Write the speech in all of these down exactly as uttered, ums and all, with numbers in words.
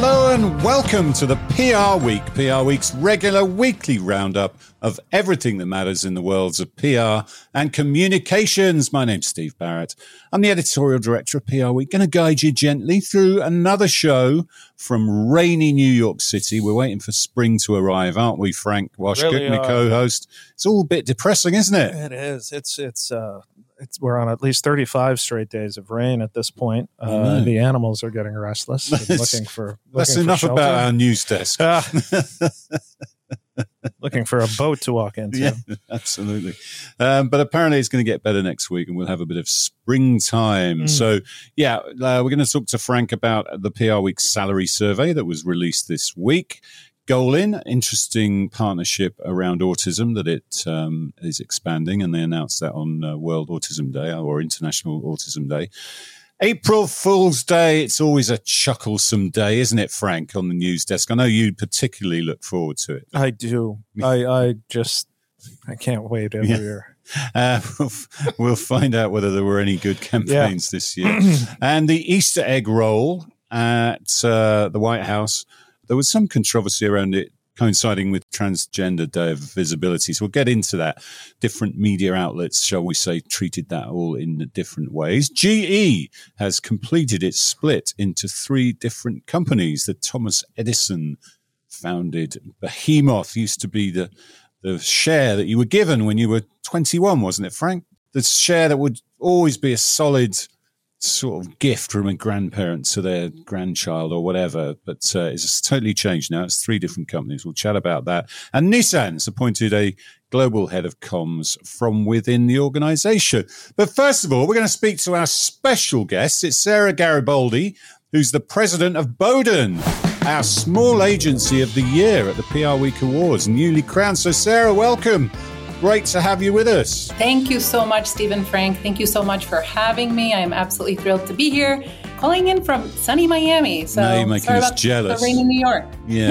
Hello and welcome to the P R Week, P R Week's regular weekly roundup of everything that matters in the worlds of P R and communications. My name's Steve Barrett. I'm the editorial director of P R Week, going to guide you gently through another show from rainy New York City. We're waiting for spring to arrive, aren't we, Frank Washgood, really my co-host? It's all a bit depressing, isn't it? It is. It's it's uh it's we're on at least thirty-five straight days of rain at this point. Uh, the animals are getting restless, and looking for. Looking That's for enough shelter. about our news desk. Uh, looking for a boat to walk into. Yeah, absolutely. Um, but apparently it's going to get better next week and we'll have a bit of springtime. Mm. So, yeah, uh, we're going to talk to Frank about the P R Week salary survey that was released this week. Golin, interesting partnership around autism that it um, is expanding, and they announced that on uh, World Autism Day or International Autism Day. April Fool's Day, it's always a chucklesome day, isn't it, Frank, on the news desk? I know you particularly look forward to it. I do. I, I just, I can't wait every yeah. year. Uh, we'll, we'll find out whether there were any good campaigns yeah. this year. And the Easter egg roll at uh, the White House, there was some controversy around it coinciding with Transgender Day of Visibility. So we'll get into that. Different media outlets, shall we say, treated that all in different ways. G E has completed its split into three different companies. The Thomas Edison founded behemoth used to be the, the share that you were given when you were twenty-one, wasn't it, Frank? The share that would always be a solid sort of gift from a grandparent to their grandchild or whatever, but uh, it's totally changed now. It's three different companies. We'll chat about that. And Nissan's appointed a global head of comms from within the organization. But first of all, we're going to speak to our special guest. It's Sarah Garibaldi, who's the president of Boden, our small agency of the year at the P R Week Awards, newly crowned. So Sarah, welcome. Great to have you with us. Thank you so much, Stephen Frank. Thank you so much for having me. I am absolutely thrilled to be here, calling in from sunny Miami. So now you're making sorry us about jealous. The rain in New York.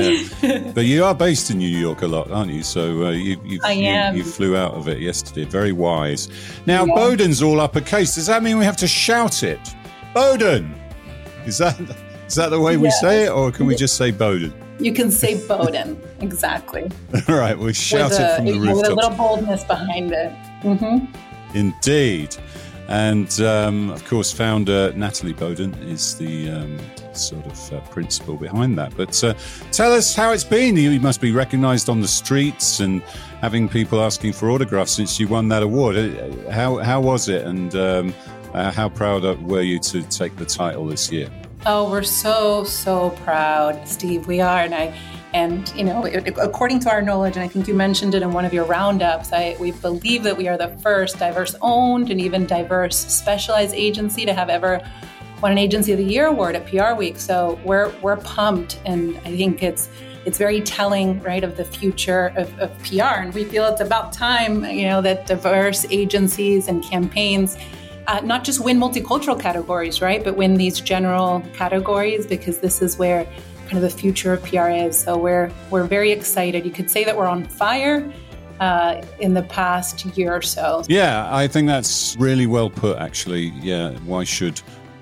Yeah, but you are based in New York a lot, aren't you? So uh, you, you, I you, am. you flew out of it yesterday. Very wise. Now, yeah. Boden's all uppercase. Does that mean we have to shout it? Boden! Is that is that the way we yes. say it, or can we just say Boden? You can say Boden, exactly. All right, we'll shout a, it from the rooftops. With a little boldness behind it. Mm-hmm. Indeed. And, um, of course, founder Natalie Boden is the um, sort of uh, principal behind that. But uh, tell us how it's been. You must be recognised on the streets and having people asking for autographs since you won that award. How, how was it, and um, uh, how proud were you to take the title this year? Oh, we're so, so proud, Steve. We are. And I, and, you know, it, according to our knowledge, and I think you mentioned it in one of your roundups, I, we believe that we are the first diverse owned and even diverse specialized agency to have ever won an Agency of the Year award at P R Week. So we're, we're pumped. And I think it's, it's very telling, right, of the future of, of P R. And we feel it's about time, you know, that diverse agencies and campaigns Uh, not just win multicultural categories, right, but win these general categories, because this is where kind of the future of P R is. So we're we're very excited. You could say that we're on fire uh, in the past year or so. Yeah, I think that's really well put, actually. Yeah, why should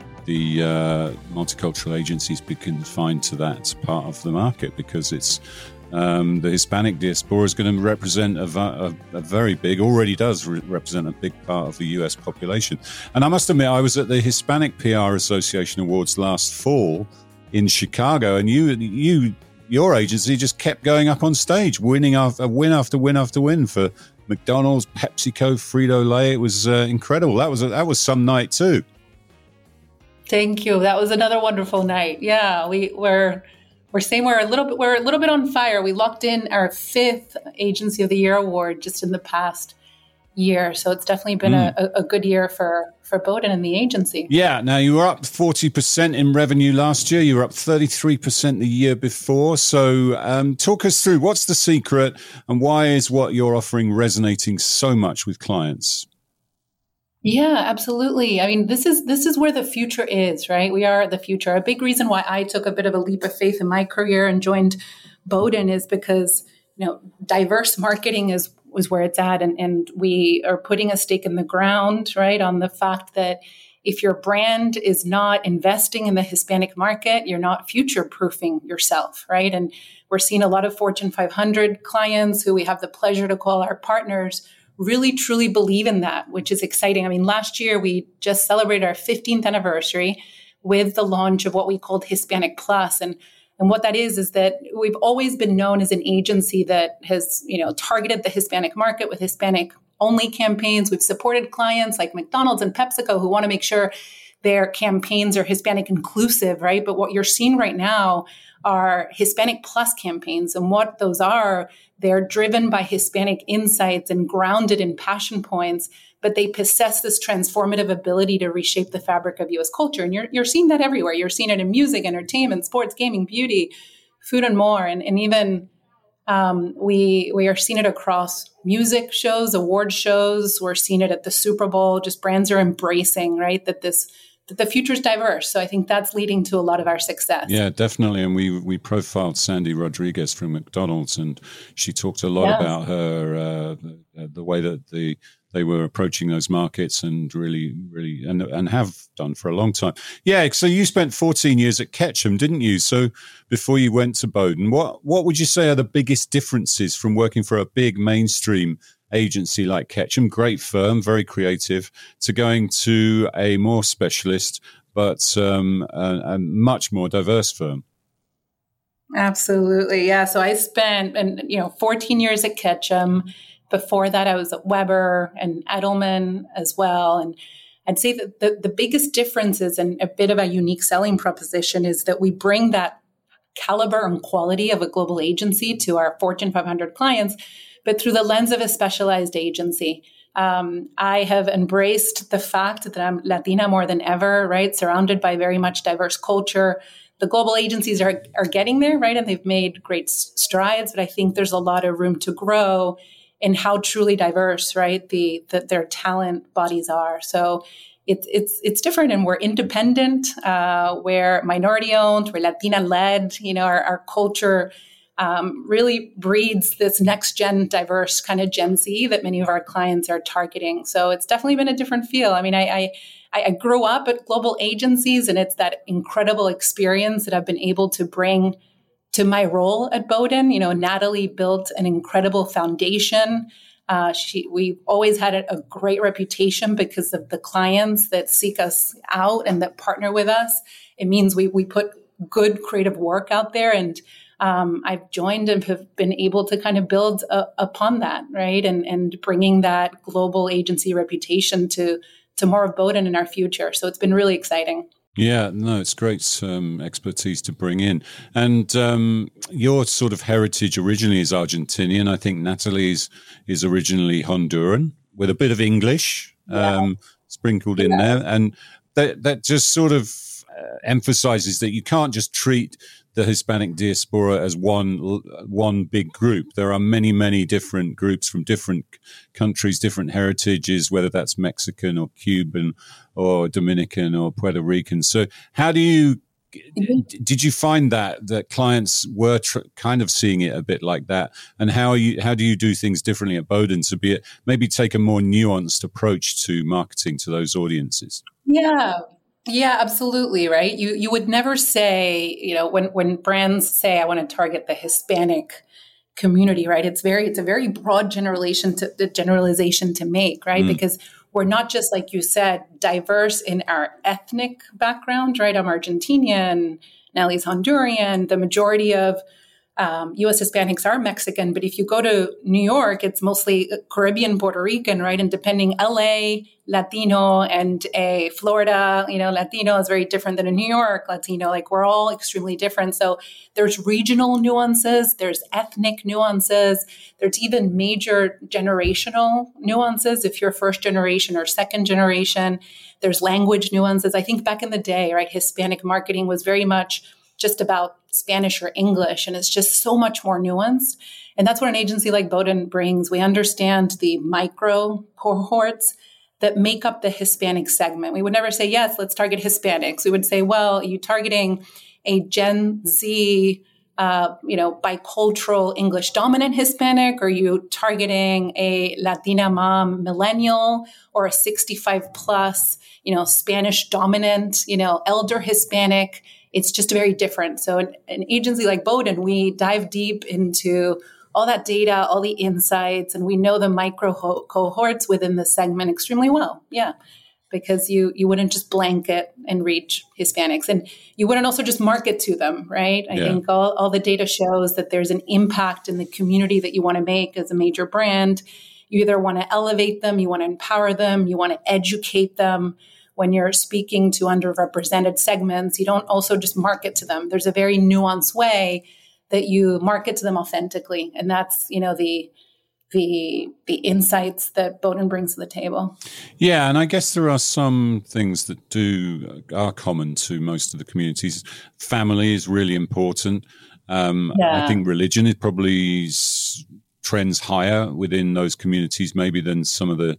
the uh, multicultural agencies be confined to that part of the market? Because it's Um, the Hispanic diaspora is going to represent a, a, a very big, already does re- represent a big part of the U S population. And I must admit, I was at the Hispanic P R Association Awards last fall in Chicago, and you, you, your agency just kept going up on stage, winning after win after win after win for McDonald's, PepsiCo, Frito-Lay. It was uh, incredible. That was a, that was some night too. Thank you. That was another wonderful night. Yeah, we were. We're saying we're a little bit we're a little bit on fire. We locked in our fifth Agency of the Year award just in the past year, so it's definitely been mm. a, a good year for for Boden and the agency. Yeah. Now you were up forty percent in revenue last year. You were up thirty-three percent the year before. So um, talk us through what's the secret, and why is what you're offering resonating so much with clients? Yeah, absolutely. I mean, this is this is where the future is, right? We are the future. A big reason why I took a bit of a leap of faith in my career and joined Boden is because, you know, diverse marketing is was where it's at, and and we are putting a stake in the ground, right, on the fact that if your brand is not investing in the Hispanic market, you're not future-proofing yourself, right? And we're seeing a lot of Fortune five hundred clients who we have the pleasure to call our partners really truly believe in that, which is exciting. I mean, last year we just celebrated our fifteenth anniversary with the launch of what we called Hispanic Plus. And, and what that is, is that we've always been known as an agency that has, you know, targeted the Hispanic market with Hispanic only campaigns. We've supported clients like McDonald's and PepsiCo who want to make sure their campaigns are Hispanic inclusive, right? But what you're seeing right now are Hispanic Plus campaigns. And what those are, they're driven by Hispanic insights and grounded in passion points, but they possess this transformative ability to reshape the fabric of U S culture. And you're, you're seeing that everywhere. You're seeing it in music, entertainment, sports, gaming, beauty, food, and more. And, and even um, we, we are seeing it across music shows, award shows. We're seeing it at the Super Bowl. Just brands are embracing, right, that this that the future is diverse. So I think that's leading to a lot of our success. Yeah, definitely. And we we profiled Sandy Rodriguez from McDonald's, and she talked a lot yes. about her uh, the, the way that the they were approaching those markets, and really, really, and and have done for a long time. Yeah. So you spent fourteen years at Ketchum, didn't you? So before you went to Bowdoin, what what would you say are the biggest differences from working for a big mainstream agency like Ketchum, great firm, very creative, to going to a more specialist but um, a, a much more diverse firm? Absolutely, yeah. So I spent, and you know, fourteen years at Ketchum. Before that, I was at Weber and Edelman as well. And I'd say that the, the biggest difference is, and a bit of a unique selling proposition, is that we bring that caliber and quality of a global agency to our Fortune five hundred clients, but through the lens of a specialized agency. Um, I have embraced the fact that I'm Latina more than ever, right? Surrounded by very much diverse culture. The global agencies are, are getting there, right? And they've made great strides, but I think there's a lot of room to grow in how truly diverse, right, the, the their talent bodies are. So it's it's it's different, and we're independent, uh, we're minority owned, we're Latina led. You know, our, our culture um, really breeds this next gen diverse kind of Gen Z that many of our clients are targeting. So it's definitely been a different feel. I mean, I I, I grew up at global agencies, and it's that incredible experience that I've been able to bring to my role at Bowdoin. You know, Natalie built an incredible foundation. Uh, she, we've always had a, a great reputation because of the clients that seek us out and that partner with us. It means we we put good creative work out there, and um, I've joined and have been able to kind of build uh, upon that, right? And and bringing that global agency reputation to to more of Bowdoin in our future. So it's been really exciting. Yeah, no, it's great um, expertise to bring in. And um, your sort of heritage originally is Argentinian. I think Natalie's is originally Honduran with a bit of English um, yeah. sprinkled in yeah. there. And that, that just sort of uh, emphasizes that you can't just treat the Hispanic diaspora as one one big group. There are many, many different groups from different countries, different heritages, whether that's Mexican or Cuban or Dominican or Puerto Rican. So how do you, did you find that, that clients were tr- kind of seeing it a bit like that? And how are you, how do you do things differently at Bowdoin to be, maybe take a more nuanced approach to marketing to those audiences? Yeah. Yeah, absolutely. Right. You you would never say, you know, when, when brands say, I want to target the Hispanic community, right? It's very, it's a very broad generalization to the generalization to make, right? Mm. Because we're not just, like you said, diverse in our ethnic background, right? I'm Argentinian, Nellie's Honduran. The majority of Um, U S Hispanics are Mexican, but if you go to New York, it's mostly Caribbean, Puerto Rican, right? And depending, L A, Latino, and a Florida, you know, Latino is very different than a New York Latino. Like, we're all extremely different. So there's regional nuances, there's ethnic nuances, there's even major generational nuances. If you're first generation or second generation, there's language nuances. I think back in the day, right, Hispanic marketing was very much just about Spanish or English, and it's just so much more nuanced. And that's what an agency like Bowdoin brings. We understand the micro cohorts that make up the Hispanic segment. We would never say, yes, let's target Hispanics. We would say, well, are you targeting a Gen Z uh, you know, bicultural English dominant Hispanic? Are you targeting a Latina mom millennial or a sixty-five plus, you know, Spanish dominant, you know, elder Hispanic? It's just very different. So an, an agency like Bowdoin, we dive deep into all that data, all the insights, and we know the micro ho- cohorts within the segment extremely well. Yeah, because you you wouldn't just blanket and reach Hispanics, and you wouldn't also just market to them, right? I yeah. think all, all the data shows that there's an impact in the community that you want to make as a major brand. You either want to elevate them, you want to empower them, you want to educate them. When you're speaking to underrepresented segments, you don't also just market to them. There's a very nuanced way that you market to them authentically. And that's, you know, the the the insights that Bowdoin brings to the table. Yeah, and I guess there are some things that do are common to most of the communities. Family is really important. Um, yeah. I think religion is probably s- trends higher within those communities maybe than some of the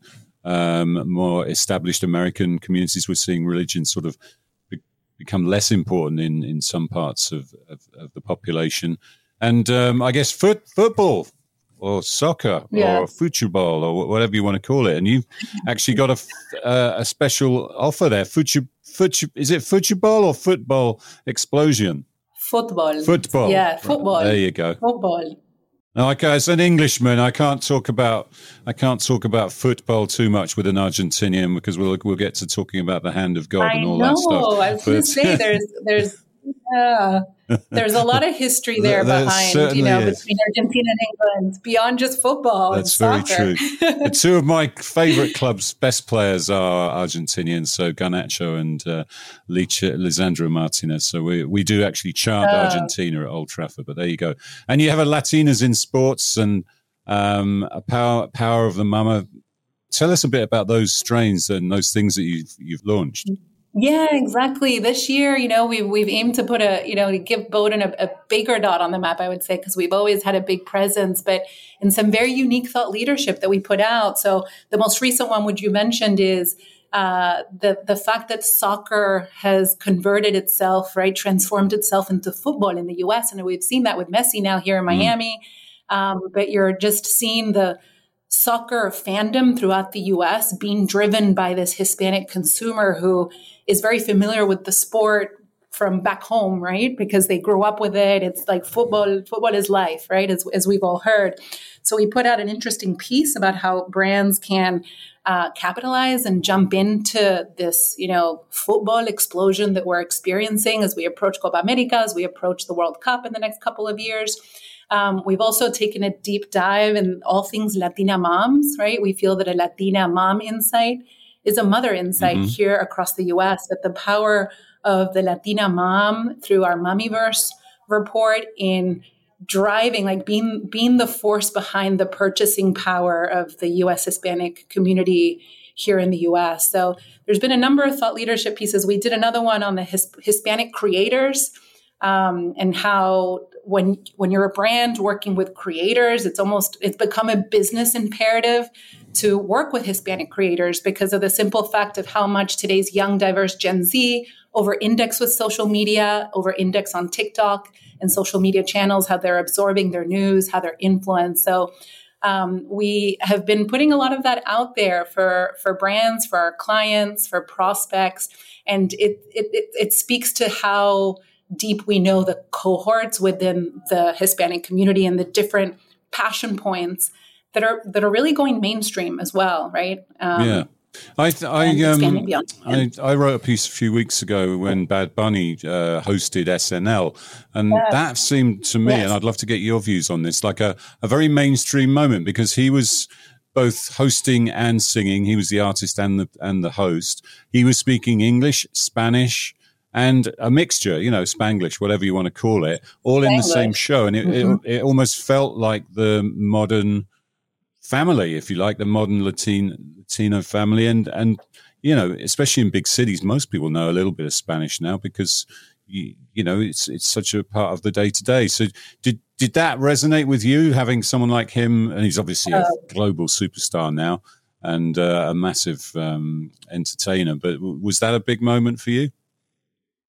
um, more established American communities. We're seeing religion sort of become less important in, in some parts of, of, of the population. And um, I guess foot, football or soccer yeah. or football or whatever you want to call it. And you've actually got a, uh, a special offer there. Foot, foot, is it football or football explosion? Football. Football. Yeah, football. There you go. Football. Okay, as an Englishman, I can't talk about I can't talk about football too much with an Argentinian because we'll we'll get to talking about the hand of God I and all know. that stuff. I was going to say there's there's yeah, there's a lot of history there, there behind you know is. between Argentina and England beyond just football. That's and very soccer. true. Two of my favorite clubs' best players are Argentinians, so Garnacho and uh, Lisandro Martinez. So we we do actually chant oh. Argentina at Old Trafford. But there you go. And you have a Latinas in sports and um, a power power of the mama. Tell us a bit about those strains and those things that you've you've launched. Yeah, exactly. This year, you know, we've we've aimed to put a, you know, to give Bowdoin a, a bigger dot on the map, I would say, because we've always had a big presence, but in some very unique thought leadership that we put out. So the most recent one, which you mentioned, is uh, the the fact that soccer has converted itself, right, transformed itself into football in the U S, and we've seen that with Messi now here in Miami. Mm. Um, but you're just seeing the soccer fandom throughout the U S being driven by this Hispanic consumer who is very familiar with the sport from back home, right? Because they grew up with it. It's like football, football is life, right? As, as we've all heard. So we put out an interesting piece about how brands can uh, capitalize and jump into this, you know, football explosion that we're experiencing as we approach Copa America, as we approach the World Cup in the next couple of years. Um, we've also taken a deep dive in all things Latina moms, right? We feel that a Latina mom insight is a mother insight mm-hmm. here across the U S, that the power of the Latina mom through our Mommyverse report in driving, like being, being the force behind the purchasing power of the U S Hispanic community here in the U S. So there's been a number of thought leadership pieces. We did another one on the His- Hispanic creators um, and how when when you're a brand working with creators, it's almost, it's become a business imperative to work with Hispanic creators because of the simple fact of how much today's young, diverse Gen Z over-index with social media, over-index on TikTok and social media channels, how they're absorbing their news, how they're influenced. So um, we have been putting a lot of that out there for, for brands, for our clients, for prospects. And it, it, it, it speaks to how deep we know the cohorts within the Hispanic community and the different passion points that are that are really going mainstream as well, right? Um, yeah, I I, um, I I wrote a piece a few weeks ago when Bad Bunny uh, hosted S N L, and yes. that seemed to me, yes. and I'd love to get your views on this, like a, a very mainstream moment because he was both hosting and singing. He was the artist and the and the host. He was speaking English, Spanish, and a mixture, you know, Spanglish, whatever you want to call it, all Spanglish. In the same show. And it, mm-hmm. it, it almost felt like the modern family, if you like, the modern Latino, Latino family. And, and, you know, especially in big cities, most people know a little bit of Spanish now because, you, you know, it's it's such a part of the day-to-day. So did did that resonate with you, having someone like him? And he's obviously uh, a global superstar now and uh, a massive um, entertainer. But w- was that a big moment for you?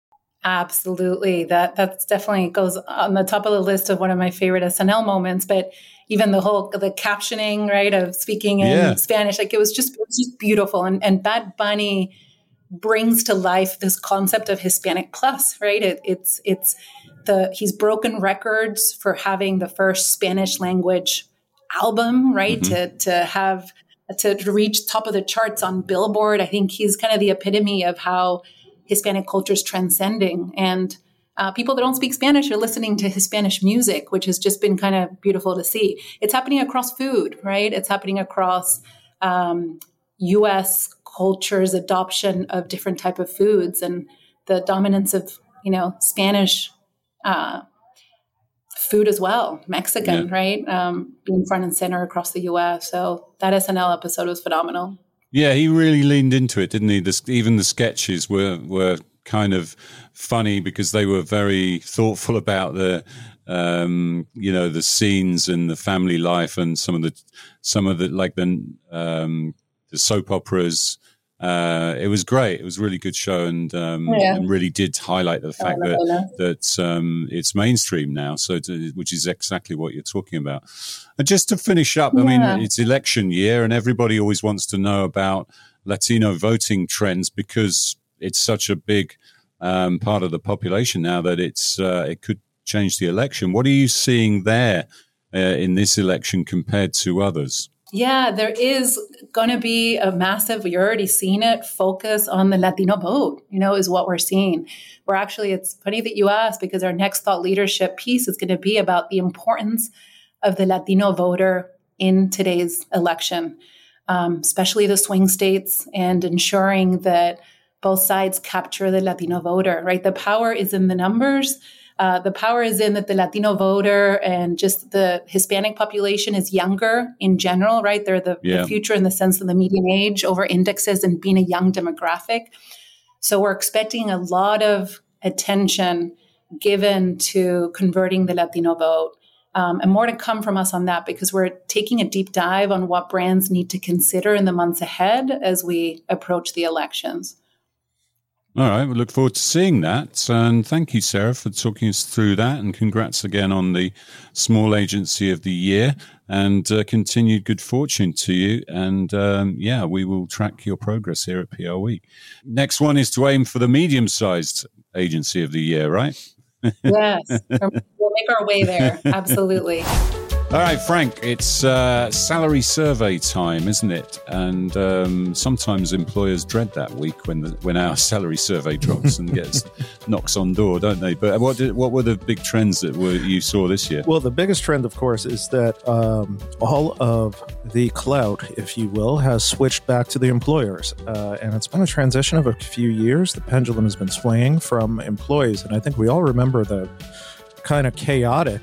Absolutely. That that's definitely goes on the top of the list of one of my favorite S N L moments. But even the whole the captioning, right, of speaking in yeah. Spanish, like it was just it was just beautiful. And and Bad Bunny brings to life this concept of Hispanic plus, right? It, it's it's the he's broken records for having the first Spanish language album, right? Mm-hmm. To to have to, to reach top of the charts on Billboard. I think he's kind of the epitome of how Hispanic culture is transcending, and uh, people that don't speak Spanish are listening to Hispanic music, which has just been kind of beautiful to see. It's happening across food, right? It's happening across um, U S culture's adoption of different type of foods and the dominance of, you know, Spanish uh, food as well, Mexican, yeah. right? Um, being front and center across the U S. So that S N L episode was phenomenal. Yeah, he really leaned into it, didn't he? The, even the sketches were were kind of funny because they were very thoughtful about the, um, you know, the scenes and the family life and some of the some of the like the um, the soap operas. Uh, it was great. It was a really good show, and um, yeah. and really did highlight the fact oh, that that um, it's mainstream now. So, to, which is exactly what you're talking about. And just to finish up, I yeah. mean, it's election year, and everybody always wants to know about Latino voting trends because it's such a big um, part of the population now that it's uh, it could change the election. What are you seeing there uh, in this election compared to others? Yeah, there is going to be a massive, you're already seeing it, focus on the Latino vote, you know, is what we're seeing. We're actually, it's funny that you asked because our next thought leadership piece is going to be about the importance of the Latino voter in today's election, um, especially the swing states, and ensuring that both sides capture the Latino voter, right? The power is in the numbers. Uh, the power is in that the Latino voter and just the Hispanic population is younger in general, right? They're the, yeah. the future in the sense of the median age over indexes and being a young demographic. So we're expecting a lot of attention given to converting the Latino vote. Um, and more to come from us on that because we're taking a deep dive on what brands need to consider in the months ahead as we approach the elections. All right, we look forward to seeing that. And thank you, Sarah, for talking us through that. And congrats again on the Small Agency of the Year and uh, continued good fortune to you. And um, yeah, we will track your progress here at P R Week. Next one is to aim for the medium-sized Agency of the Year, right? Yes, we'll make our way there. Absolutely. All right, Frank, it's uh, salary survey time, isn't it? And um, sometimes employers dread that week when the, when our salary survey drops and gets knocks on door, don't they? But what did, what were the big trends that were, you saw this year? Well, the biggest trend, of course, is that um, all of the clout, if you will, has switched back to the employers. Uh, and it's been a transition of a few years. The pendulum has been swinging from employees. And I think we all remember the kind of chaotic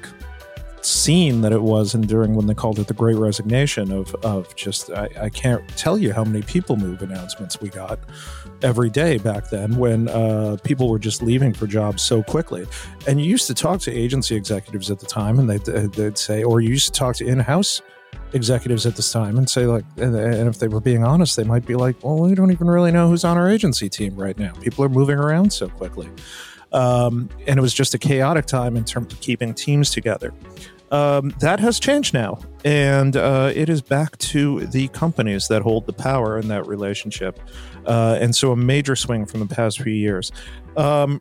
scene that it was enduring when they called it the Great Resignation of of just I, I can't tell you how many people move announcements we got every day back then when uh, people were just leaving for jobs so quickly. And you used to talk to agency executives at the time and they'd, they'd say, or you used to talk to in-house executives at this time and say like, and, and if they were being honest, they might be like, well, we don't even really know who's on our agency team right now. People are moving around so quickly. Um, and it was just a chaotic time in terms of keeping teams together. Um, that has changed now, and uh, it is back to the companies that hold the power in that relationship. Uh, and so a major swing from the past few years. Um,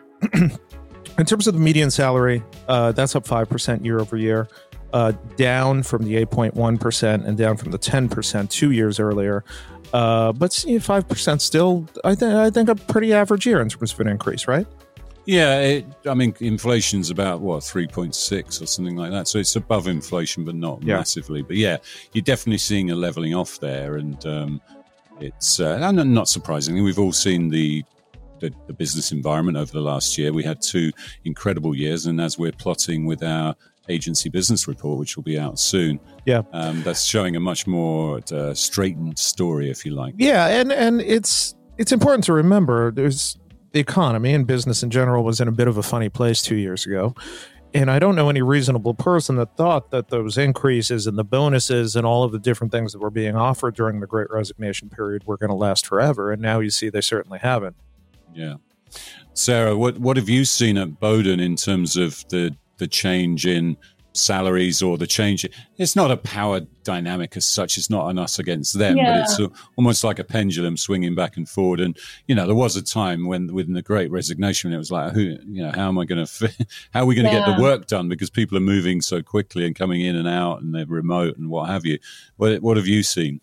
in terms of the median salary, uh, that's up five percent year over year, uh, down from the eight point one percent and down from the ten percent two years earlier. Uh, but see, five percent still, I, th- I think, a pretty average year in terms of an increase, right? Yeah, it, I mean, inflation's about, what, three point six or something like that. So it's above inflation, but not yeah. massively. But yeah, you're definitely seeing a leveling off there. And um, it's, uh, and not surprisingly, we've all seen the, the the business environment over the last year. We had two incredible years. And as we're plotting with our agency business report, which will be out soon, yeah, um, that's showing a much more uh, straightened story, if you like. Yeah, and, and it's it's important to remember there's, the economy and business in general was in a bit of a funny place two years ago. And I don't know any reasonable person that thought that those increases and the bonuses and all of the different things that were being offered during the Great Resignation period were going to last forever. And now you see they certainly haven't. Yeah. Sarah, what, what have you seen at Bowdoin in terms of the, the change in salaries or the change? It's not a power dynamic as such. It's not on us against them, yeah. but it's a, almost like a pendulum swinging back and forward. And, you know, there was a time when within the Great Resignation, it was like, who, you know, how am I going to, how are we going to yeah. get the work done? Because people are moving so quickly and coming in and out and they're remote and what have you. What, what have you seen?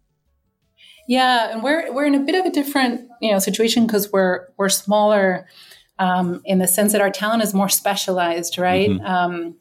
Yeah, and we're we're in a bit of a different, you know, situation because we're we're smaller um, in the sense that our talent is more specialized, right? Mm-hmm. Um,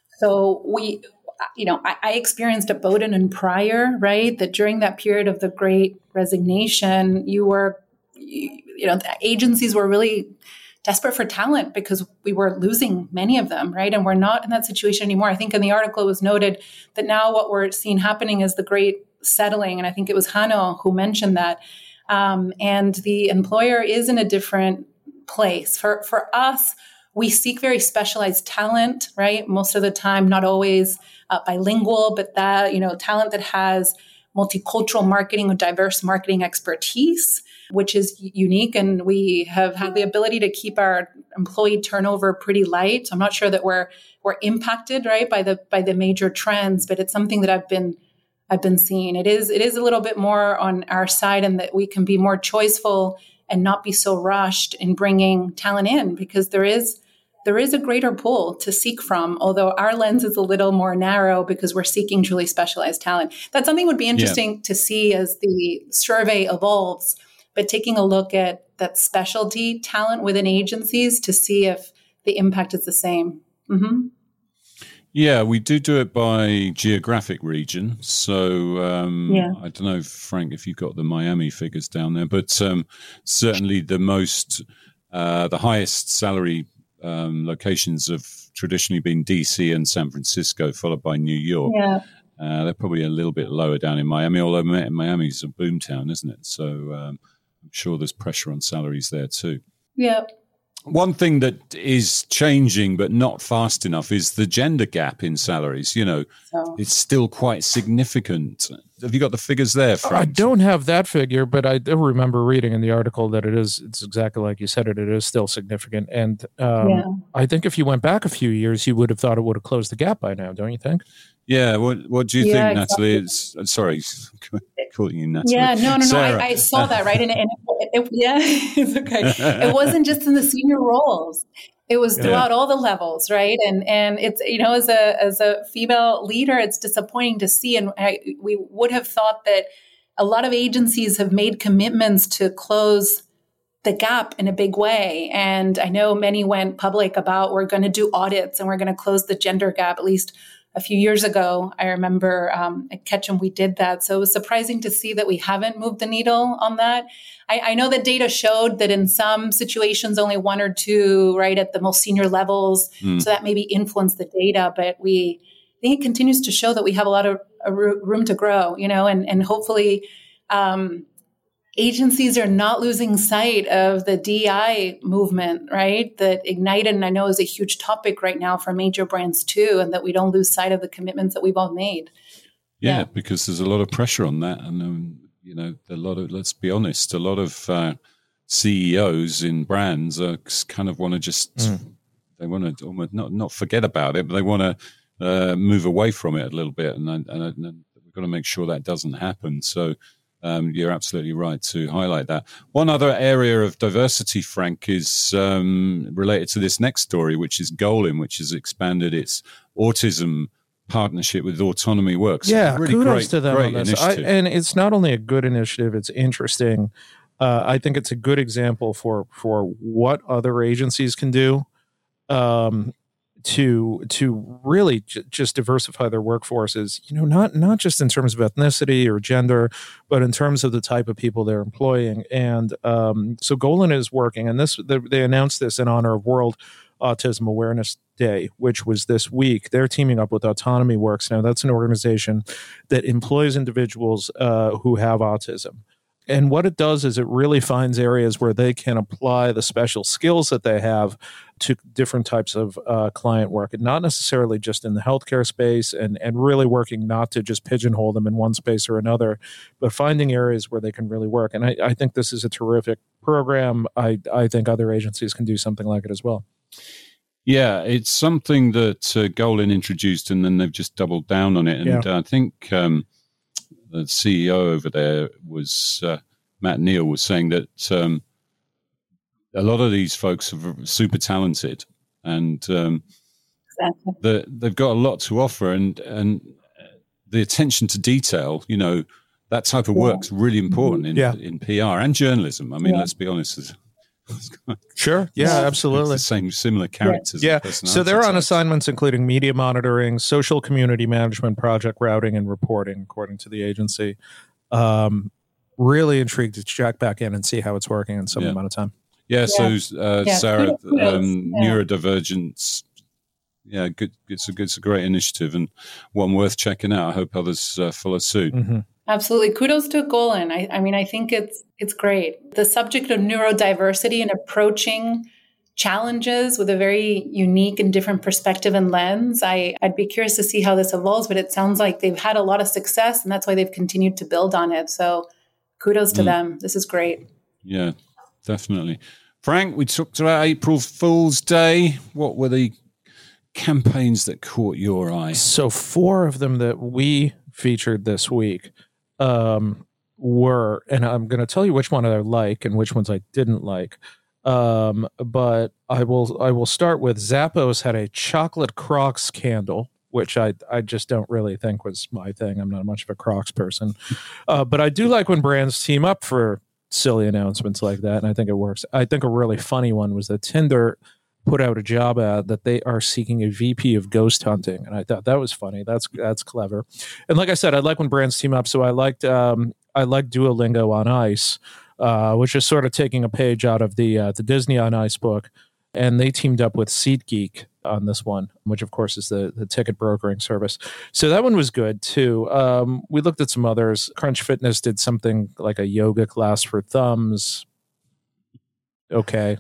so we, you know, I, I experienced at Bowdoin and prior, right, that during that period of the Great Resignation, you were, you, you know, the agencies were really desperate for talent because we were losing many of them, right? And we're not in that situation anymore. I think in the article it was noted that now what we're seeing happening is the great settling. And I think it was Hanno who mentioned that. Um, and the employer is in a different place. For, for us, we seek very specialized talent, right? Most of the time, not always uh, bilingual, but that, you know, talent that has multicultural marketing or diverse marketing expertise, which is unique. And we have had the ability to keep our employee turnover pretty light. So I'm not sure that we're, we're impacted, right, by the, by the major trends, but it's something that I've been I've been seeing. It is it is a little bit more on our side, and that we can be more choiceful and not be so rushed in bringing talent in, because there is there is a greater pool to seek from, although our lens is a little more narrow because we're seeking truly specialized talent. That's something would be interesting yeah. to see as the survey evolves, but taking a look at that specialty talent within agencies to see if the impact is the same. Mm-hmm. Yeah, we do do it by geographic region. So um, yeah. I don't know, Frank, if you've got the Miami figures down there, but um, certainly the most, uh, the highest salary um, locations have traditionally been D C and San Francisco, followed by New York. Yeah. Uh, they're probably a little bit lower down in Miami, although Miami's a boomtown, isn't it? So um, I'm sure there's pressure on salaries there too. Yeah. One thing that is changing, but not fast enough, is the gender gap in salaries. You know, oh. it's still quite significant. Have you got the figures there, Frank? I don't have that figure, but I do remember reading in the article that it is, it's exactly like you said it, it is still significant. And um, yeah. I think if you went back a few years, you would have thought it would have closed the gap by now, don't you think? Yeah, what what do you yeah, think, exactly. Natalie? It's, I'm sorry, calling you Natalie. Yeah, no, no, no. I, I saw that, right? And, and it, it, yeah, it's okay. It wasn't just in the senior roles; it was throughout yeah. all the levels, right? And and it's, you know, as a as a female leader, it's disappointing to see. And I, we would have thought that a lot of agencies have made commitments to close the gap in a big way. And I know many went public about we're going to do audits and we're going to close the gender gap, at least. A few years ago, I remember um, at Ketchum, we did that. So it was surprising to see that we haven't moved the needle on that. I, I know that data showed that in some situations, only one or two, right, at the most senior levels. Mm. So that maybe influenced the data. But we I think it continues to show that we have a lot of uh, room to grow, you know, and, and hopefully um, agencies are not losing sight of the D E I movement, right? That Ignited, and I know, is a huge topic right now for major brands too, and that we don't lose sight of the commitments that we've all made. Yeah, yeah. Because there's a lot of pressure on that. And, um, you know, a lot of, let's be honest, a lot of uh, C E Os in brands are kind of want to just, mm. they want to almost not, not forget about it, but they want to uh, move away from it a little bit. And, and, and we've got to make sure that doesn't happen. So, Um, you're absolutely right to highlight that. One other area of diversity, Frank, is um, related to this next story, which is Golin, which has expanded its autism partnership with Autonomy Works. Yeah, really kudos great, to them on this. I, and it's not only a good initiative, it's interesting. Uh, I think it's a good example for for what other agencies can do um, to to really j- just diversify their workforces, you know, not not just in terms of ethnicity or gender, but in terms of the type of people they're employing. And um, so Golin is working, and this they, they announced this in honor of World Autism Awareness Day, which was this week. They're teaming up with Autonomy Works. Now, that's an organization that employs individuals uh, who have autism. And what it does is it really finds areas where they can apply the special skills that they have to different types of uh, client work, and not necessarily just in the healthcare space, and, and really working not to just pigeonhole them in one space or another, but finding areas where they can really work. And I, I think this is a terrific program, I, I think other agencies can do something like it as well. Yeah, it's something that uh, Golin introduced, and then they've just doubled down on it. And yeah. uh, I think um, the C E O over there was uh, Matt Neal was saying that um, a lot of these folks are super talented, and um, exactly. the, they've got a lot to offer, and and the attention to detail, you know, that type of yeah. work's really important in yeah. in P R and journalism. I mean, yeah. let's be honest. Sure. Yeah, absolutely. It's the same similar characters. Yeah. yeah. So they're on assignments including media monitoring, social community management, project routing, and reporting, according to the agency. Um, really intrigued to check back in and see how it's working in some yeah. amount of time. Yeah. yeah. So uh, yeah. Sarah, um, yeah. neurodivergence. Yeah, good. It's a good. It's a great initiative and one worth checking out. I hope others uh, follow suit. Mm-hmm. Absolutely. Kudos to Golin. I, I mean, I think it's it's great. The subject of neurodiversity and approaching challenges with a very unique and different perspective and lens. I, I'd be curious to see how this evolves, but it sounds like they've had a lot of success, and that's why they've continued to build on it. So kudos to mm. them. This is great. Yeah, definitely. Frank, we talked about April Fool's Day. What were the campaigns that caught your eye? So four of them that we featured this week um, were, and I'm going to tell you which one I like and which ones I didn't like. Um, but I will, I will start with Zappos had a chocolate Crocs candle, which I, I just don't really think was my thing. I'm not much of a Crocs person, uh, but I do like when brands team up for silly announcements like that. And I think it works. I think a really funny one was that Tinder put out a job ad that they are seeking a V P of ghost hunting. And I thought that was funny. That's, that's clever. And like I said, I like when brands team up. So I liked, um, I liked Duolingo on Ice, uh, which is sort of taking a page out of the, uh, the Disney on Ice book. And they teamed up with SeatGeek on this one, which of course is the, the ticket brokering service. So that one was good too. Um, we looked at some others. Crunch Fitness did something like a yoga class for thumbs. Okay.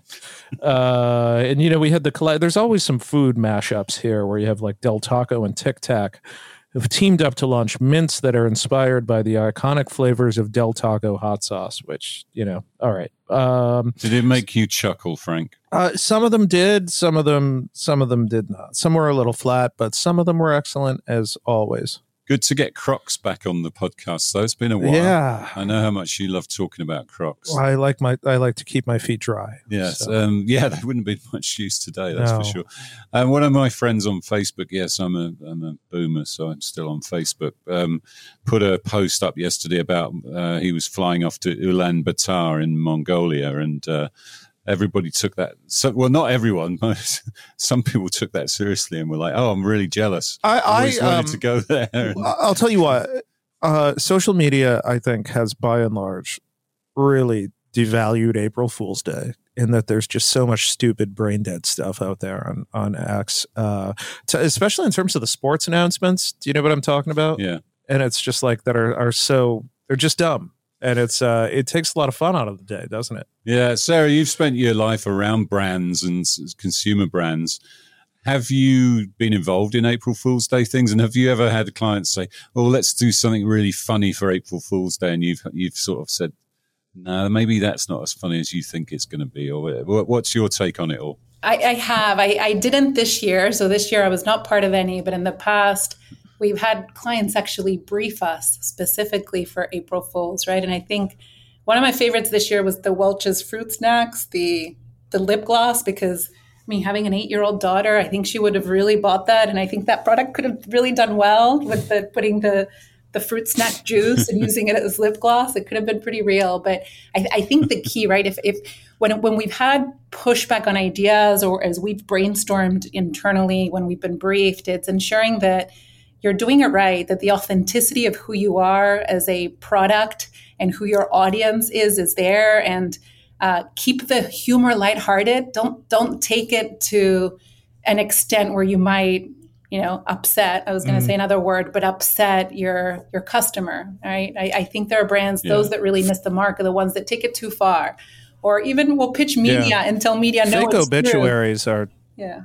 Uh, and, you know, we had the, coll- there's always some food mashups here where you have like Del Taco and Tic Tac have teamed up to launch mints that are inspired by the iconic flavors of Del Taco hot sauce, which, you know, all right. Um, did it make you chuckle, Frank? Uh, some of them did, some of them, some of them did not. Some were a little flat, but some of them were excellent as always. Good to get Crocs back on the podcast, though. It's been a while. Yeah, I know how much you love talking about Crocs. Well, I like my, I like to keep my feet dry. Yes, so. um, yeah, they wouldn't be much use today. That's no. for sure. And um, one of my friends on Facebook, yes, I'm a, I'm a boomer, so I'm still on Facebook. Um, put a post up yesterday about uh, he was flying off to Ulaanbaatar in Mongolia, and uh, everybody took that. So, well, not everyone. Most, some people took that seriously and were like, "Oh, I'm really jealous. I, I always wanted um, to go there." And, I'll tell you what. Uh, social media, I think, has by and large really devalued April Fool's Day in that there's just so much stupid brain dead stuff out there on on X, uh, to, especially in terms of the sports announcements. Do you know what I'm talking about? Yeah. And it's just like that are are so they're just dumb. And it's uh, it takes a lot of fun out of the day, doesn't it? Yeah, Sarah, you've spent your life around brands and consumer brands. Have you been involved in April Fool's Day things? And have you ever had a client say, "Oh, let's do something really funny for April Fool's Day," and you've you've sort of said, "No, maybe that's not as funny as you think it's going to be"? Or what's your take on it all? I, I have. I, I didn't this year, so this year I was not part of any. But in the past, we've had clients actually brief us specifically for April Fools, right? And I think one of my favorites this year was the Welch's Fruit Snacks, the the lip gloss, because, I mean, having an eight-year-old daughter, I think she would have really bought that. And I think that product could have really done well with the putting the, the fruit snack juice and using it as lip gloss. It could have been pretty real. But I, I think the key, right, if, if when when we've had pushback on ideas or as we've brainstormed internally when we've been briefed, it's ensuring that you're doing it right, that the authenticity of who you are as a product and who your audience is is there, and uh, keep the humor lighthearted. Don't don't take it to an extent where you might, you know, upset. I was going to mm. say another word, but upset your your customer. Right? I, I think there are brands, yeah. those that really miss the mark are the ones that take it too far, or even will pitch media yeah. and tell media no. Fake it's obituaries true. are yeah.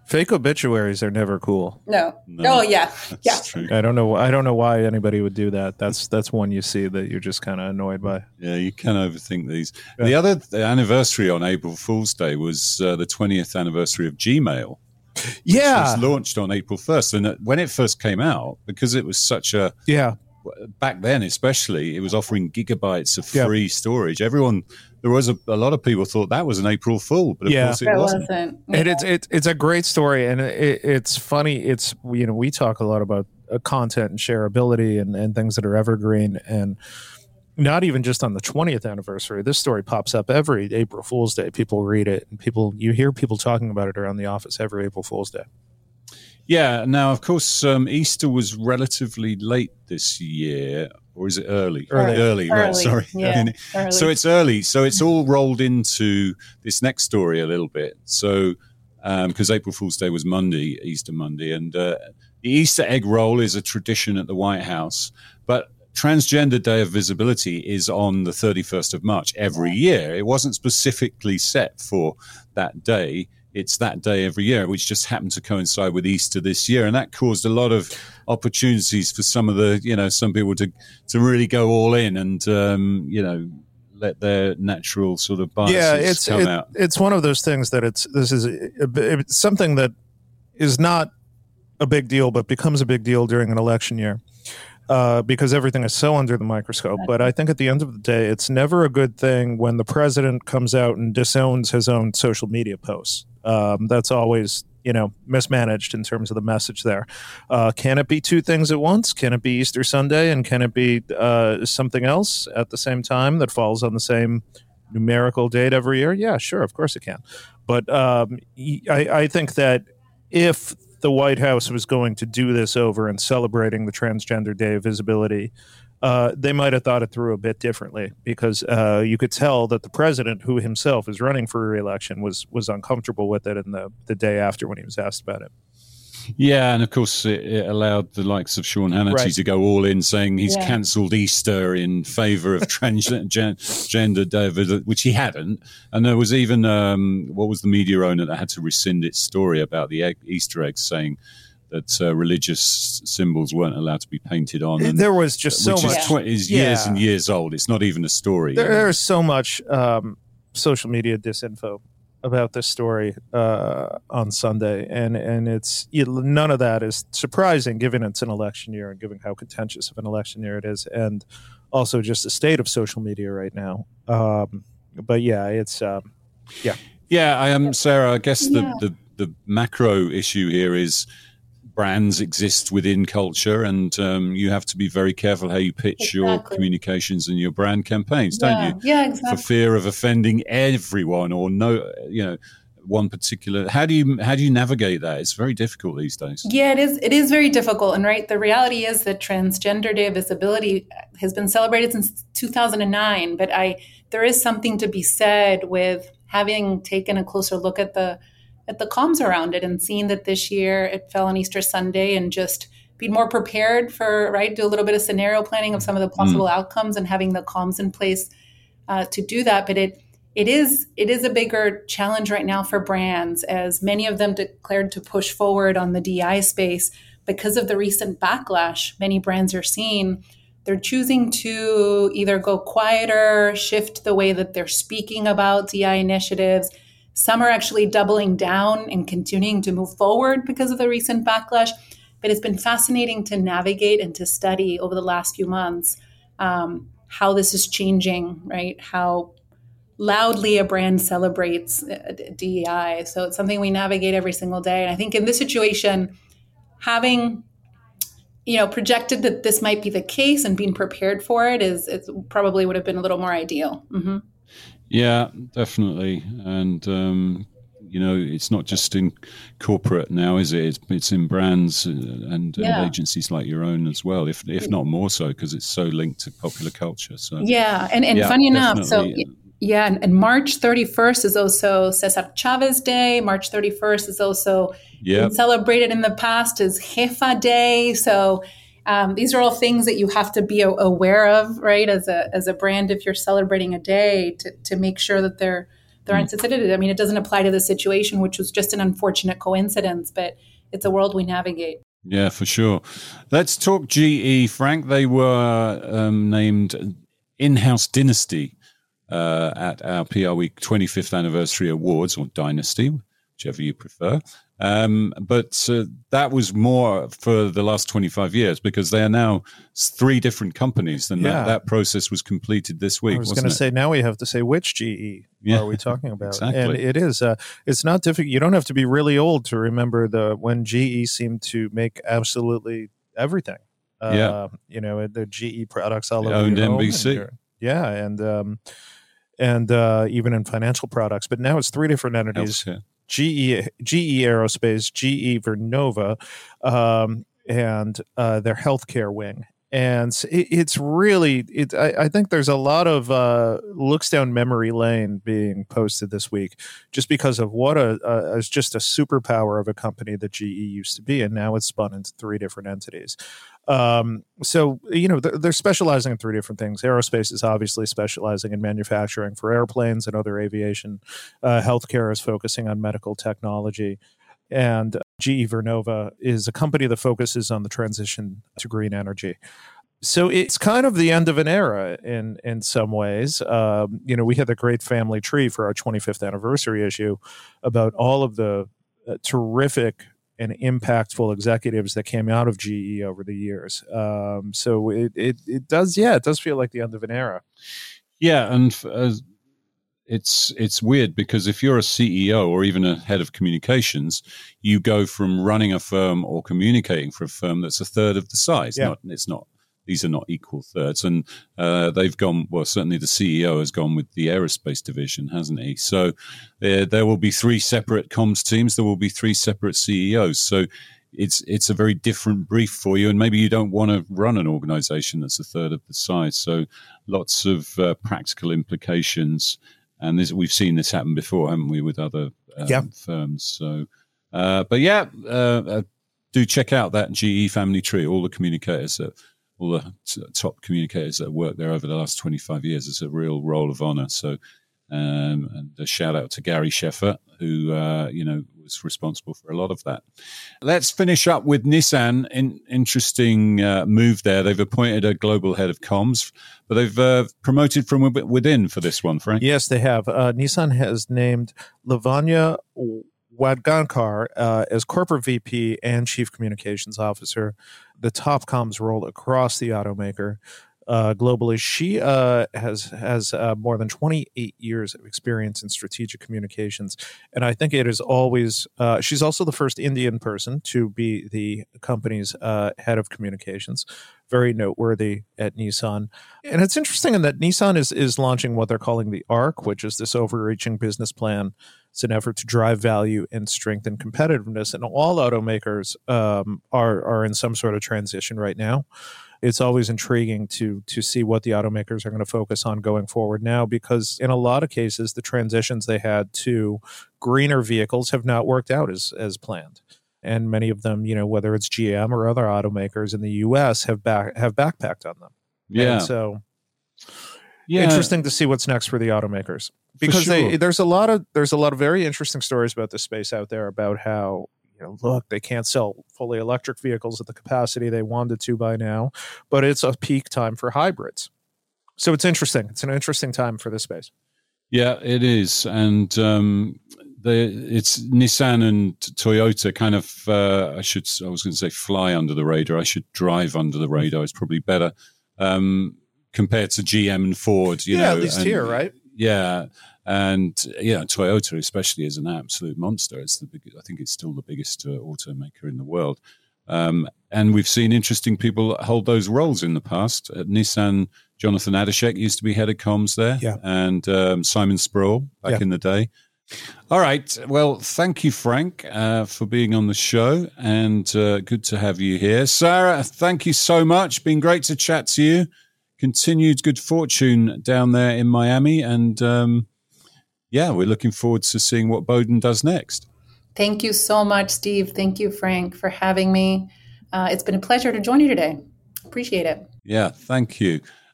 Fake obituaries are never cool. No. no. Oh, yeah. Yeah. True. I don't know. I don't know why anybody would do that. That's that's one you see that you're just kind of annoyed by. Yeah, you can overthink these. Yeah. The other anniversary on April Fool's Day was uh, the twentieth anniversary of Gmail. Yeah. Which was launched on April first. And when it first came out, because it was such a... Yeah. Back then, especially, it was offering gigabytes of Yeah. free storage. Everyone... There was a, a lot of people thought that was an April Fool, but of Yeah. course it It wasn't. wasn't. And it's it, it's a great story, and it, it's funny. It's you know we talk a lot about uh, content and shareability and, and things that are evergreen, and not even just on the twentieth anniversary. This story pops up every April Fool's Day. People read it, and people you hear people talking about it around the office every April Fool's Day. Yeah. Now, of course, um, Easter was relatively late this year. Or is it early? Early. Early, right, Early, sorry. yeah, early. So it's early. So it's all rolled into this next story a little bit. So, because um, April Fool's Day was Monday, Easter Monday, and uh, the Easter egg roll is a tradition at the White House, but Transgender Day of Visibility is on the thirty-first of March every year. It wasn't specifically set for that day. It's that day every year, which just happened to coincide with Easter this year. And that caused a lot of opportunities for some of the, you know, some people to, to really go all in and, um, you know, let their natural sort of biases Yeah, it's come it, out. it's one of those things that it's this is a, a, it's something that is not a big deal, but becomes a big deal during an election year. Uh, because everything is so under the microscope. But I think at the end of the day, it's never a good thing when the president comes out and disowns his own social media posts. Um, that's always, you know, mismanaged in terms of the message there. Uh, can it be two things at once? Can it be Easter Sunday and can it be uh, something else at the same time that falls on the same numerical date every year? Yeah, sure, of course it can. But um, I, I think that if the White House was going to do this over and celebrating the Transgender Day of Visibility, uh, they might have thought it through a bit differently because uh, you could tell that the president, who himself is running for re-election, was was uncomfortable with it in the, the day after when he was asked about it. Yeah, and of course it, it allowed the likes of Sean Hannity Right. to go all in, saying he's Yeah. cancelled Easter in favour of transgender day, of Vis- which he hadn't. And there was even um, what was the media owner that had to rescind its story about the egg, Easter eggs, saying that uh, religious symbols weren't allowed to be painted on. And, There was just so which much. is, tw- is years Yeah. and years old. It's not even a story. There, you know. there is so much um, social media disinfo about this story uh, on Sunday, and and it's you, none of that is surprising given it's an election year and given how contentious of an election year it is, and also just the state of social media right now. Um, but yeah, it's um, yeah, Yeah, I am, Sarah. I guess the, Yeah. the, the macro issue here is brands exist within culture, and um, you have to be very careful how you pitch your Exactly. communications and your brand campaigns, don't yeah. you? Yeah, For exactly. fear of offending everyone or no, you know, one particular. How do you how do you navigate that? It's very difficult these days. Yeah, it is. It is very difficult, and right. The reality is that Transgender Day of Visibility has been celebrated since two thousand nine. But I, there is something to be said with having taken a closer look at the at the comms around it and seeing that this year it fell on Easter Sunday, and just be more prepared for right. Do a little bit of scenario planning of some of the possible outcomes and having the comms in place uh, to do that. But it. It is it is a bigger challenge right now for brands, as many of them declared to push forward on the D E I space because of the recent backlash many brands are seeing. They're choosing to either go quieter, shift the way that they're speaking about D E I initiatives. Some are actually doubling down and continuing to move forward because of the recent backlash. But it's been fascinating to navigate and to study over the last few months um, how this is changing, right? How loudly a brand celebrates D E I. So it's something we navigate every single day. And I think in this situation, having, you know, projected that this might be the case and being prepared for it is, it probably would have been a little more ideal. Mm-hmm. Yeah, definitely. And, um, you know, it's not just in corporate now, is it? It's, it's in brands and, Yeah. and agencies like your own as well, if if not more so, because it's so linked to popular culture. So Yeah. And, and yeah, funny enough, so definitely. yeah, and, and March thirty-first is also Cesar Chavez Day. March thirty-first is also Yep. been celebrated in the past as Jefa Day. So um, these are all things that you have to be a- aware of, right? As a as a brand, if you're celebrating a day, to, to make sure that they're there aren't sensitivities. I mean, it doesn't apply to the situation, which was just an unfortunate coincidence, but it's a world we navigate. Yeah, for sure. Let's talk G E, Frank. They were um, named In-House Dynasty uh, at our P R Week twenty-fifth Anniversary Awards, or Dynasty, whichever you prefer. Um, but uh, that was more for the last twenty-five years, because they are now three different companies, and yeah. that, that process was completed this week. I was going to say, now we have to say which G E yeah, are we talking about? Exactly. And it is, uh, it's not difficult. You don't have to be really old to remember the when G E seemed to make absolutely everything. Uh, yeah. You know, the G E products all they over owned your N B C. home. And yeah. And, um, and uh, even in financial products. But now it's three different entities. Healthcare. G E, G E Aerospace, G E Vernova, um, and uh, their healthcare wing. And it, it's really, it, I, I think there's a lot of uh, looks down memory lane being posted this week, just because of what a, a is just a superpower of a company that G E used to be, and now it's spun into three different entities. Um, so, you know, they're, they're specializing in three different things. Aerospace is obviously specializing in manufacturing for airplanes and other aviation. Uh, healthcare is focusing on medical technology. And G E Vernova is a company that focuses on the transition to green energy. So it's kind of the end of an era in, in some ways. Um, you know, we had the great family tree for our twenty-fifth anniversary issue about all of the uh, terrific and impactful executives that came out of G E over the years. Um, so it, it it does, yeah, it does feel like the end of an era. Yeah, and uh, it's it's weird, because if you're a C E O or even a head of communications, you go from running a firm or communicating for a firm that's a third of the size. Yeah. Not, it's not. These are not equal thirds, and uh, they've gone. Well, certainly the C E O has gone with the aerospace division, hasn't he? So there, there will be three separate comms teams. There will be three separate C E Os. So it's it's a very different brief for you, and maybe you don't want to run an organization that's a third of the size. So lots of uh, practical implications, and this, we've seen this happen before, haven't we, with other um, yeah. firms? So, uh, but yeah, uh, uh, do check out that G E family tree. All the communicators that. all the t- top communicators that have worked there over the last twenty-five years. It's a real roll of honor. So, um, and a shout out to Gary Sheffer, who, uh, you know, was responsible for a lot of that. Let's finish up with Nissan. In, interesting uh, move there. They've appointed a global head of comms, but they've uh, promoted from within for this one, Frank. Yes, they have. Uh, Nissan has named Lavanya Wadgankar uh, as corporate V P and chief communications officer, the top comms role across the automaker uh, globally. She uh, has has uh, more than twenty-eight years of experience in strategic communications, and I think it is always. Uh, she's also the first Indian person to be the company's uh, head of communications. Very noteworthy at Nissan. And it's interesting in that Nissan is is launching what they're calling the ARC, which is this overreaching business plan. It's an effort to drive value and strengthen competitiveness. And all automakers um, are are in some sort of transition right now. It's always intriguing to to see what the automakers are going to focus on going forward now, because in a lot of cases, the transitions they had to greener vehicles have not worked out as as planned. And many of them, you know, whether it's G M or other automakers in the U S, have back have backpacked on them. Yeah. And so, yeah, interesting to see what's next for the automakers, because sure. they there's a lot of there's a lot of very interesting stories about this space out there about how, you know, look, they can't sell fully electric vehicles at the capacity they wanted to by now, but it's a peak time for hybrids. So it's interesting. It's an interesting time for this space. Yeah, it is, and. Um, The, it's Nissan and Toyota kind of, uh, I should, I was going to say fly under the radar. I should drive under the radar. It's probably better um, compared to G M and Ford. You yeah, know, at least and, here, right? Yeah. And, yeah, Toyota especially is an absolute monster. It's the big, I think it's still the biggest uh, automaker in the world. Um, and we've seen interesting people hold those roles in the past. At Nissan, Jonathan Adeshek used to be head of comms there. Yeah. And um, Simon Sproul back yeah. in the day. All right. Well, thank you, Frank, uh, for being on the show, and uh, good to have you here. Sarah, thank you so much. Been great to chat to you. Continued good fortune down there in Miami, and um, yeah, we're looking forward to seeing what Bowden does next. Thank you so much, Steve. Thank you, Frank, for having me. Uh, it's been a pleasure to join you today. Appreciate it. Yeah, thank you.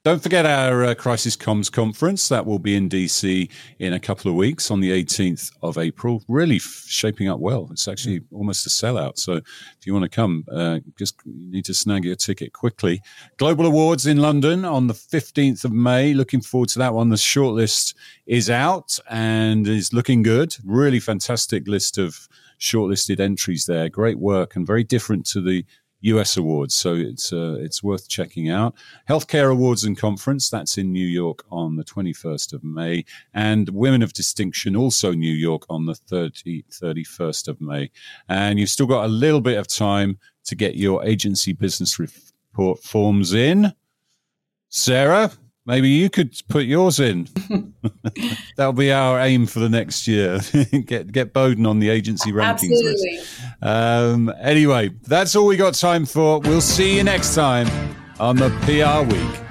Don't forget our uh, Crisis Comms conference. That will be in D C in a couple of weeks on the eighteenth of April. Really f- shaping up well. It's actually almost a sellout. So if you want to come, uh, just you need to snag your ticket quickly. Global Awards in London on the fifteenth of May. Looking forward to that one. The shortlist is out and is looking good. Really fantastic list of shortlisted entries there. Great work and very different to the U S Awards, so it's uh, it's worth checking out. Healthcare Awards and Conference, that's in New York on the twenty-first of May, and Women of Distinction, also New York on the thirtieth, thirty-first of May. And you've still got a little bit of time to get your agency business report forms in. Sarah, maybe you could put yours in. That'll be our aim for the next year. get get Bowden on the agency rankings Absolutely. list. Um, anyway, that's all we got time for. We'll see you next time on the P R Week.